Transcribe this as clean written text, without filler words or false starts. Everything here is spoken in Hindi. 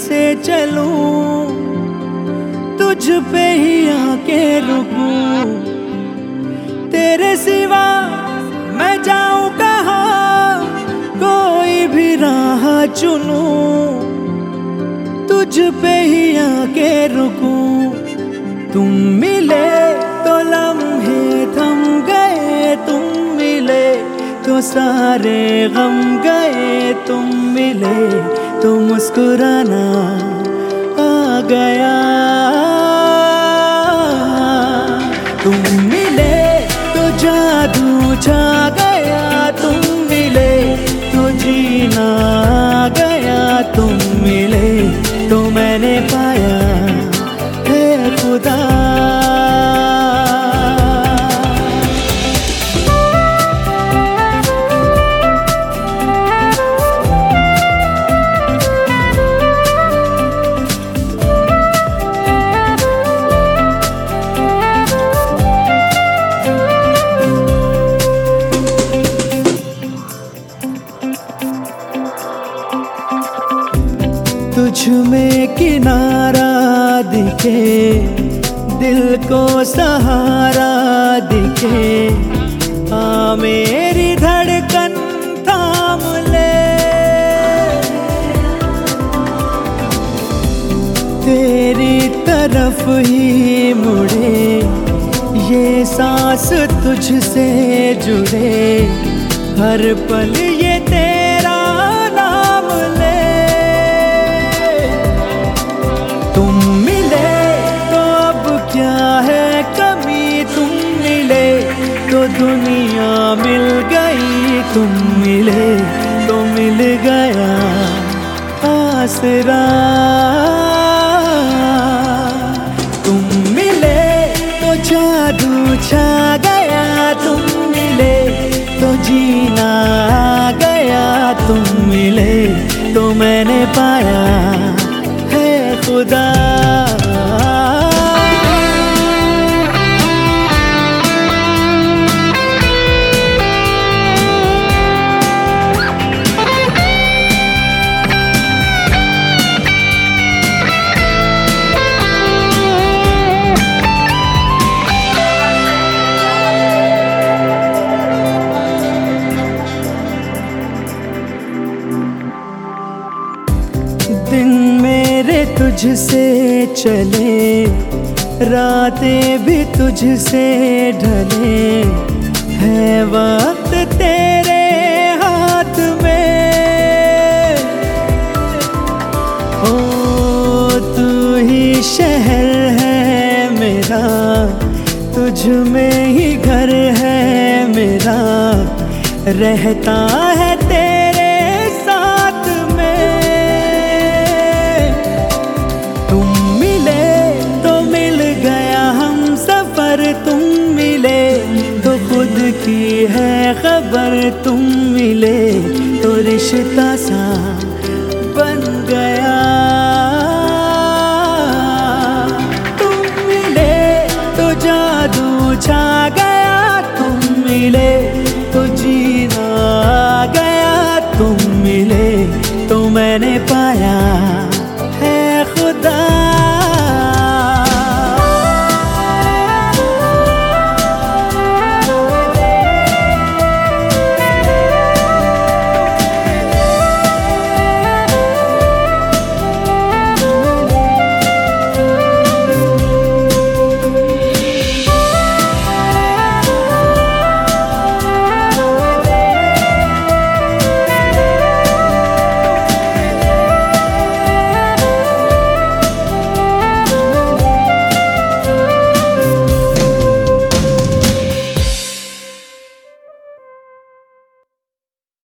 कैसे चलूं, तुझ पे ही आके रुकूं। तेरे सिवा मैं जाऊं कहाँ, कोई भी राह चुनूं, तुझ पे ही आके रुकूं। तुम मिले तो लम्हे थम गए, तुम मिले तो सारे गम गए। तुम मिले तो मुस्कुराना आ गया। तुम मिले तो जादू छा गया, तुम मिले तो जीना आ गया। तुम मिले तो मैंने पाया है खुदा। तुझ में किनारा दिखे, दिल को सहारा दिखे। आ मेरी धड़कन थाम ले, तेरी तरफ ही मुड़े। ये सांस तुझसे जुड़े, हर पल ये तेरा नाम ले। तुम मिले तो अब क्या है कमी, तुम मिले तो दुनिया मिल गई। तुम मिले तो मिल गया आसरा। तुम मिले तो जादू छा गया, तुम मिले तो जीना आ गया। तुम मिले तो मैंने पाया है खुदा। दिन मेरे तुझसे चले, रातें भी तुझसे ढले। है वक्त तेरे हाथ में, ओ तू ही शहर है मेरा, तुझ में ही घर है मेरा। रहता है तेरे साथ में। तुम मिले तो मिल गया हम सफर, तुम मिले तो खुद की है खबर। तुम मिले तो रिश्ता सा बन गया। तुम मिले तो जादू छा गया, तुम मिले